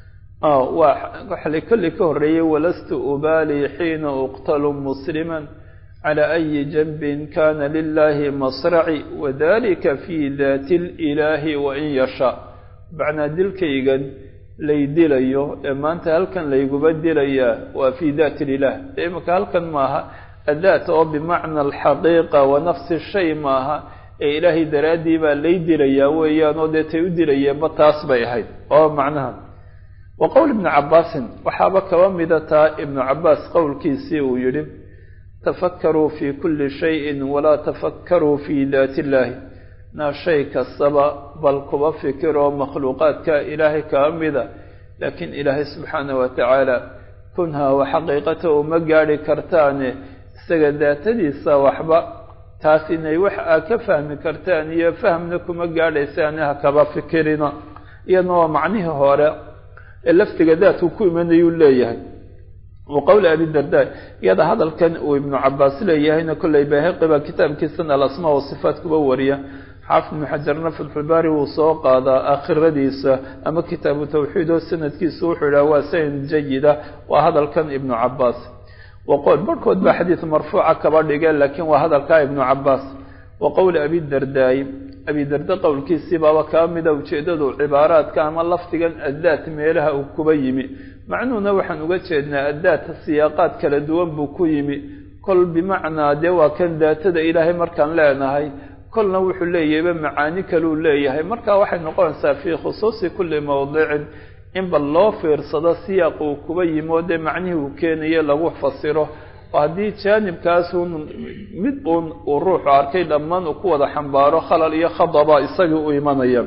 waa waxay kolli ka horreeyey walastu ubaali xiina uqtalu musliman calى أyi janbin kana lilahi masraci wadalika fi daati اlilaahi wain yashaa macnaa dilkaygan lay dilayo ee maanta halkan layguba dilayaa waa fi daati lilah imaka halkan maaha adaat oo bimacna alxaqiiqa wa nafsi shay maaha ee ilaahay daraaddii baa lay dilayaa weeyaan oo dee tay u dilayeenba taas bay ahayd oo macnaha wa qowl ibni cabaasin waxaaba kaba midataa ibnu cabaas qowlkiisii uu yihi tafakkaruu fi kulli shayin walaa tafakkaruu fi daati illaahi naa shay kastaba bal kuba fikiroo makhluuqaadka ilaahay kaa mida laakiin ilaahay subxaana wa tacaala kunhaa wa xaqiiqata uma gaadhi kartaane isaga daatadiisa waxba taas inay wax aa ka fahmi kartaan iyo fahmna kuma gaadhaysaane ha kaba fikirina iyadna waa macnihii hore ee laftiga daadku ku imanayuu leeyahay وقول أبي الدرداء يدا هذا كان وابن عباس ليه هنا كل يباهق كتاب كسن الأسماء والصفات كبورية حافظ بن حجر فتح الباري وسوق هذا آخر رديس أما كتاب توحيد والسند كيسوح وسين جيدة وهذا كان ابن عباس وقول بركود بحديث مرفوع كبار قال لكن وهذا كان ابن عباس وقول أبي الدرداء أبي الدرداء قول كيسيبا وكامدة وشيدة عبارات كامل لفتقا الذات ميلها وكبيمي معنو نوحا وجدنا الذات السياقات كالدوان بكويمي كل بمعنى دوا كان ذات إلهي مركان لا نهي كل نوح ليه بمعاني كلو ليه مركا واحد نقول في خصوص كل موضع إن بالله في رصد سياق وكبيم ودي معنيه وكان يلوح فصيره وهذه جانب كاسون مدون والروح عركي لما نقوى حنباره خلال يخضبا يسجوا إيمانيا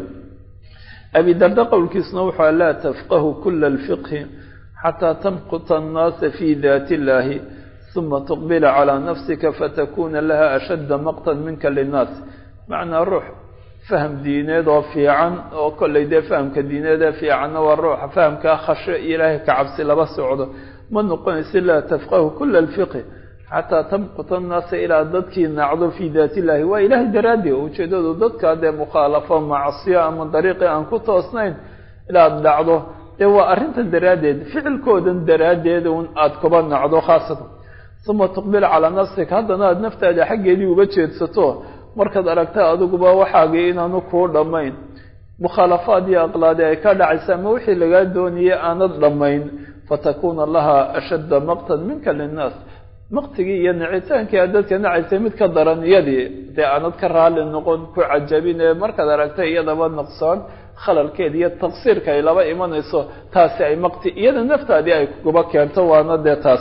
أبي الدرداء قول كيسنوح لا تفقه كل الفقه حتى تمقت الناس في ذات الله ثم تقبل على نفسك فتكون لها أشد مقتا منك للناس معنى الروح فهم دينه ضافي عن وكل يدي فهم كدينه ضافي عن والروح فهم كخشى إلهي كعبس لبس عضو من نقول لا تفقه كل الفقه حتى تمقت الناس إلى ضدك نعض في ذات الله وإله درادي وشدود ضدك هذا مخالفة معصية من طريق أن كنت أصنين إلى الدعضه هو أرنت الدرادي فعل كود درادي وأن أتكبر نعضه خاصة ثم تقبل على نفسك هذا ناد نفتح حق يدي وبتشيت ستوه مركز أركتها أدوكبا وحاقين نكور ضمين مخالفات دي أقلادي كاد عسام وحي لقاد دونية أنا ضمين فتكون لها أشد مقتا منك للناس مقتقي ينعيتان كأدتك نعيتان متكدران يدي دي أنا أذكرها للنقود كعجبين مركز أركتها يدا والنقصان خلال كيدي التقصير كي لبا إيمان يسو تاسي مقتي يدا نفتح دي أي كباك ينتوانا دي تاس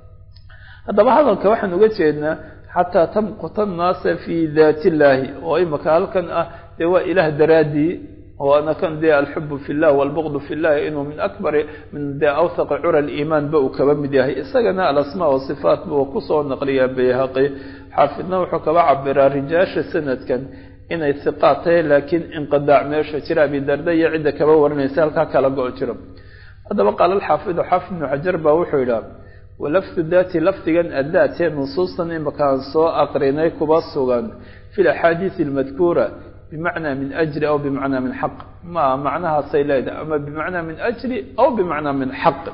هذا هذا الكواحن نقول حتى تمقت الناس في ذات الله وإما كان كان هو إله درادي وأنا كان دي الحب في الله والبغض في الله إنه من أكبر من دي أوثق عرى الإيمان بأو كبمديه إساقنا الأسماء والصفات بوقصة النقلية بيهاقي حافظنا وحكا عبر رجاش السنة كان إن الثقاته لكن انقضاع ميشة ترى بالدردية عند كبور نسالك كلا قوترم هذا وقال الحافظ حافظ بن حجر بوحيلا ولفظ الذات لفظا الذات نصوصا إما كان سوء أقرينيك بصغا في الأحاديث المذكورة بمعنى من أجل أو بمعنى من حق ما معناها سيلاد أما بمعنى من أجل أو بمعنى من حق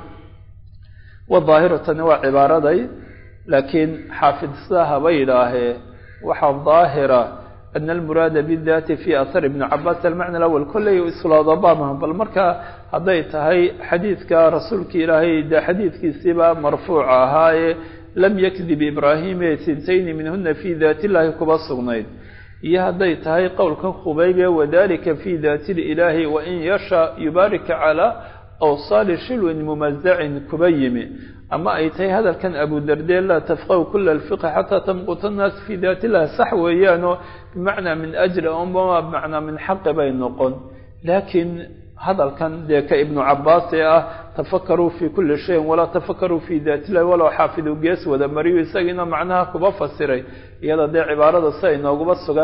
والظاهرة تنوع عبارة دي لكن حافظ ساها بيلاه وحف ظاهرة أن المراد بالذات في أثر ابن عباس المعنى الأول كله يسلا ضبامهم بالمركة هذيت هاي حديث كرسولك إلهي ده حديث كسبا مرفوعة هاي لم يكذب إبراهيم سنتين منهن في ذات الله كبصغنين يا هذيت هاي قول كان خبيبة وذلك في ذات الإله وإن يشاء يبارك على أوصال شلو ممزع كبيم أما أيتي هذا كان أبو الدرداء لا تفقه كل الفقه حتى تمقت الناس في ذات الله صحوة يعني بمعنى من أجل أمما بمعنى من حق بين نقل لكن هذا كان ذاك ابن عباس تفكروا في كل شيء ولا تفكروا في ذات الله ولا حافظوا قيس وذا مريو يساقنا معناها كبفسري يلا دي عبارة السينة وقبصها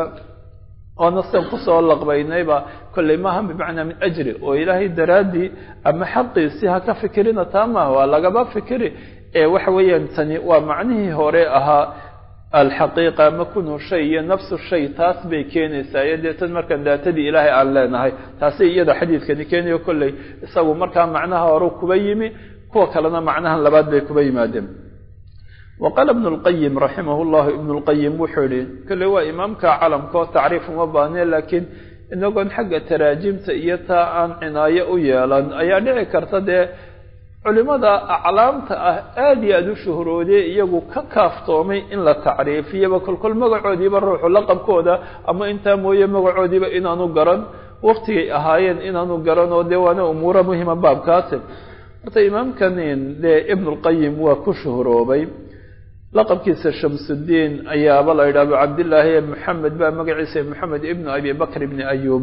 ونصم قصة والله بينيبا كل ما هم بمعنى من أجري وإلهي درادي أما حقي سيها كفكرنا تاما ولا قبا فكري إيه وحويا تاني ومعنيه هوريئها الحقيقة ما كونه شيء نفس الشيء تاس بيكيني سايدة تنمركن لا تدي إلهي علينا هاي تاسي يدا حديث كان كيني وكل يسوي مركا معناها وروك بيمي كو كلنا معناها لباد بيك بيما دم وقال ابن القيم رحمه الله ابن القيم وحولي كل هو إمام كعلم كو تعريف مباني لكن إنه قن حق تراجم تأييتا عن عناية ويالان أياني كرتدي علماء أعلامت آدي أدو شهرودي يقو ككافتومي إن لا تعريفية وكل كل مقعودي بالروح لقب كودا أما إنت موية مقعودي بإنا نقرن وقتي أهاين إنا نقرن وديوانا أمورا مهمة باب كاتب حتى إمام كانين ابن القيم وكشهروبي لقب كيس شمس الدين أياب الله إلى أبو عبد الله محمد بن مقعيس محمد ابن أبي بكر بن أيوب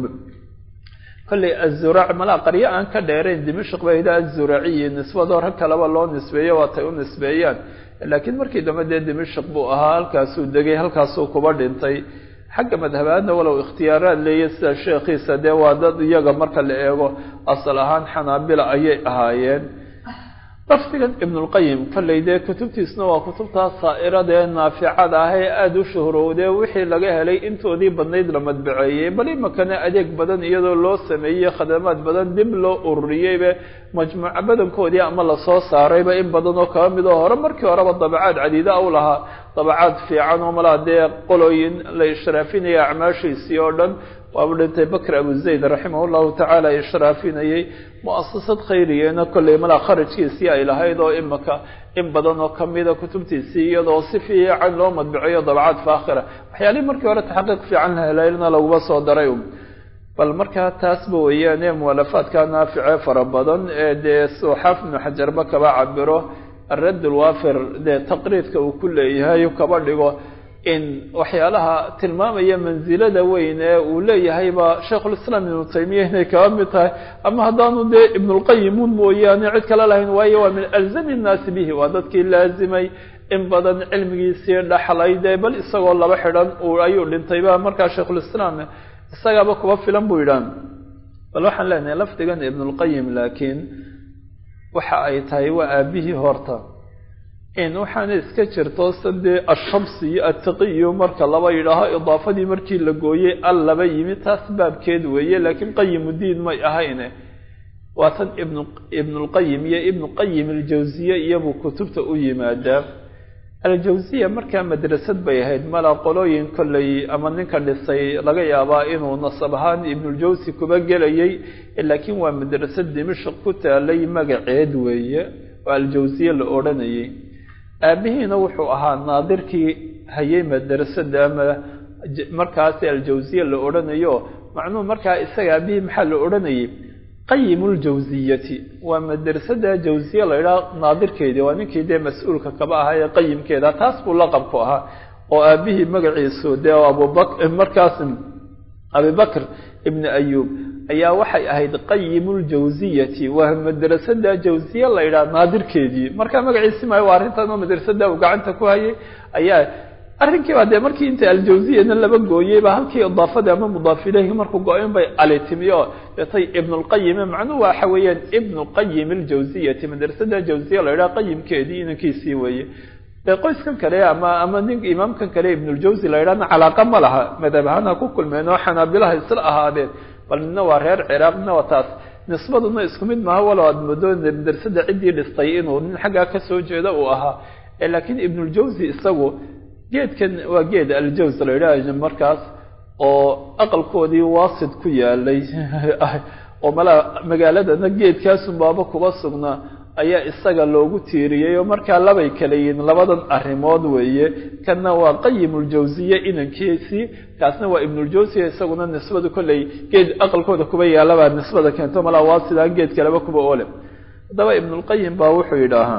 كل الزراع ملا قرية أن كديرين دمشق بهذا الزراعي نسبة دور هكذا والله نسبية وتيون نسبيان لكن مركي دم دمشق بوها الكاسو دقي هالكاسو كبر دنتي حق مذهبنا ولو اختيارات ليس الشيخ سدوا ضد يجا مركل إيجو أصلهان حنابلة أي أهاين lafdigan ibn اlqayim kolley dee kutubtiisna waa kutubtaas saa'irada ee naaficada ah ee aada u shuhrowdee wixii laga helay intoodii badnayd la madbaceeyey bal imakana adeeg badan iyadoo loo sameeyey khadamaad badan dib loo ururiyeyba majmuuca badankoodii ama lasoo saarayba in badan oo kaba mid oo hore markii horeba dabacaad cadiida u lahaa dabacaad fiican oo malaa dee qolooyin la ishraafinaya acmaashiisii oo dhan waaba dhintay bakr abu zayd raximah llahu tacaala ishraafinayey muasasad khayriyena kolley malaa kharajkiisii ay lahayd oo imaka in badan oo kamida kutubtiisii iyadoo si fiican loo madbiceeyo dabacaad faakhira waxyaalihii markii hore taxqiiq fiican la helaylna laguma soo daray bal markaa taasba weeyaane mualafaadka naafice fara badan ee dee suxaaf ibnu xajarba kaba cabiro aradd alwaafir dee taqriidka uu ku leeyahay kaba dhigo in waxyaalaha tilmaamaya mansilada weyn ee uu leeyahayba shaykhulislaam ibnu taymiya inay kaba mid tahay ama haddaanu dee ibnulqayimun mooyaane cid kale lahayn waayo waa min alzami nnaasi bihi waa dadkii laazimay in badan cilmigiisii dhaxlay dee bal isagoo laba xidhan ayuu dhintayba markaa shaykhulislaam isagaaba kuba filan buu yidhaah bal waxaan leenahay lafdigan ibnulqayim laakiin waxa ay tahay waa aabihii horta in waxaana iska jirto sadee ashamsi iyo attaqiyo marka laba yidhaaho idaafadii markii la gooyey al laba yimi taas baabkeed weeye laakiin qayimudiin may ahayne waa tan ibn ibnulqayim iyo ibnu qayim aljawsiye iyabuu kutubta u yimaadaa aljawsiya markaa madrasad bay ahayd mala qolooyin kolley ama ninka dhisay laga yaabaa inuu nasab ahaan ibnuljawsi kuba gelayay laakiin waa madrasad dimashq ku taalay magaceed weeye oo aljawsiye la odhanayay aabihiina wuxuu ahaa naadirkii hayay madrasada ama markaasi aljawsiye la odhanayo macnuhu markaa isaga aabihii maxaa la odhanayay qayimuljawsiyati waa madrasada jawsiye la yidhaha naadirkeedii waa ninkii dee mas-uulka kaba ahaa ee qayimkeeda taas buu laqabku ahaa oo aabihii magaciisu dee abubak markaas abibakr ibni ayub ayaa waxay ahayd qayimuljawsiyati waa madrasada jawsiye la yidhaha naadirkeedii markaa magaciisi maayo waa arrintan oo madrasada uu gacanta ku hayay ayaa arrinkii baa dee markii inta aljawsiyana laba gooyey baa halkii idaafada ama mudaaf ilayhi markuu go-in bay alitimi oo detay ibnulqayim macnuhu waxa weeyaan ibnu qayim aljawsiyati madrasada jawsiye la yidhaha qayimkeedii inankiisii weeye dee qoyskan kale ama ama nin imaamkan kale ibnuljawsi la yidhahna calaaqa ma laha madhab ahaan ha ku kulmeen oo xanaabilaha isla ahaadeen bal nina waa reer ciraaq nina waa taas nisbaduna isku mid maaha walow aad moodo madrasada ciddii dhistay inuu nin xaggaa kasoo jeeda uu ahaa laakiin ibnuljawsi isagu geedkan waa geed aljaws la yidhaha markaas oo aqalkoodii waasid ku yaalay oo malaa magaaladana geedkaasun baaba kuba sugnaa ayaa isaga loogu tiiriyey oo markaa labay kala yihiin labadan arrimood weeye kanna waa qayimuljawsiye inankiisii kaasna waa ibnuljawsiya isaguna nisbadu kolley geed aqalkooda kuba yaalabaa nisbada keento malaa waa sidaan geed kaleba kuba ole haddaba ibnulqayim baa wuxuu yidhaahaa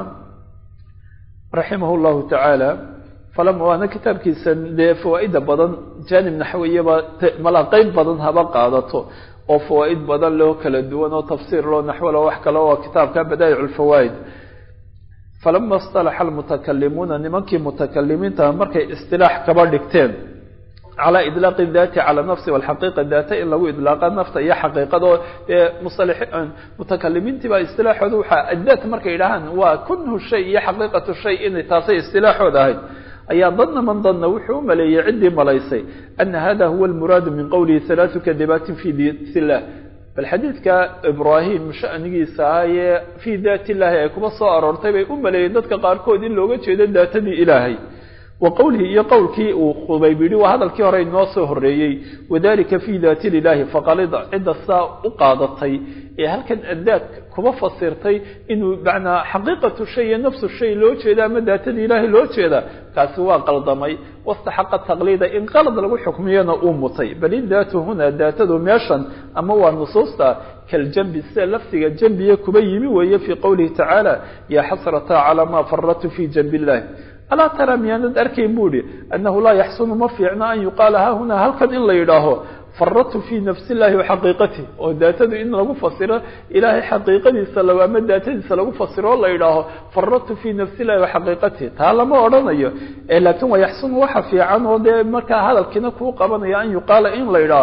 raximah llahu tacaala falama waana kitaabkiisa dee fawaaida badan jaanib naxwiyaba malaa qeyb badan haba qaadato oo fawaaid badan loo kala duwan oo tafsiir loo naxwo loo wax kale oo kitaabka badaa'ic ulfawaid falama istalaxa almutakalimuuna nimankii mutakalimiinta markay istilaax kaba dhigteen calaa idlaaqi daati cala nafsi walxaqiiqa daata in lagu idlaaqa nafta iyo xaqiiqado ee musalax mutakalimiintii baa istilaaxooda waxaa addaat markay yidhaahaan waa kunhu shay iyo xaqiiqatu shay inay taasay istilaaxooda ahayd ayaa danna man danna wuxuu u maleeyey ciddii malaysay ana hada huwa almuraadu min qowlihi halaatu kadibaatin fi daat illah bal xadiidka ibraahim shanigiisa ahayee fii daati illaahi ay kuba soo aroortay bay u maleeyeen dadka qaarkood in looga jeedo daatadii ilaahay wa qowlihi iyo qowlkii uu khubayb yidhi waa hadalkii hore inoo soo horreeyey wadalika fii daati ilaahi faqalida cidda saa u qaadatay ee halkan addaad kuba fasirtay inuu macnaa xaqiiqatu shay iyo nafsu shay loo jeeda ama daatadii ilaahay loo jeeda kaasi waa qaldamay wastaxaqa taqliida in qalad lagu xukmiyana uu mutay bal in daatu huna daatadu meeshan ama waa nusuusta kaljambi sida lafdiga jambiya kuba yimi weeye fii qowlihi tacaala yaa xasrata calaa maa faradtu fii jambi illahi alaa tara miyaanad arkayn buu ihi annahu laa yaxsunu ma fiicna an yuqaala ha hunaa halkan in la yidhaaho faradtu fii nafsi illaahi waxaqiiqatih oo daatadu in lagu fasiro ilaahay xaqiiqadiisa lago ama daatadiisa lagu fasiro oo la yidhaaho faradtu fii nafsi illahi waxaqiiqatih taa lama odhanayo laakiin waa yaxsunu waxa fiican oo dee markaa hadalkiina kuu qabanaya an yuqaala in la yidhaaho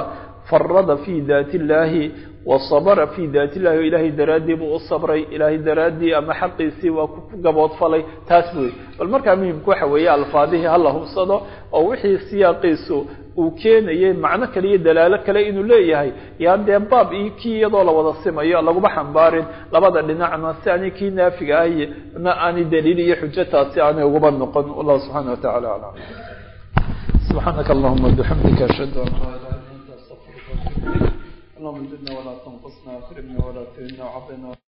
farada fi daati illaahi wasabara fi daati illahi o ilaahay daraaddii buu u sabray ilaahay daraaddii ama xaqiisii waa ku gaboodfalay taas wey bal markaa muhimku waxa weeye alfaadihii hala hubsado oo wixii siyaaqiisu uu keenayay macno kale iyo dalaalo kale inuu leeyahay yaan dee baab iyo kii iyadoo la wada simayo laguma xambaarin labada dhinacna si aanay kii naafiga ahy na aanay daliil iyo xujo taasi aanay uguba noqon wallahu subxaana watacaala aclam subxaanaka allahuma bixamdika ashhadu an laa ilaha illa anta astaغfiruka wa atubu ilayk اللهم زدنا ولا تنقصنا واكرمنا ولا تهنا وعطنا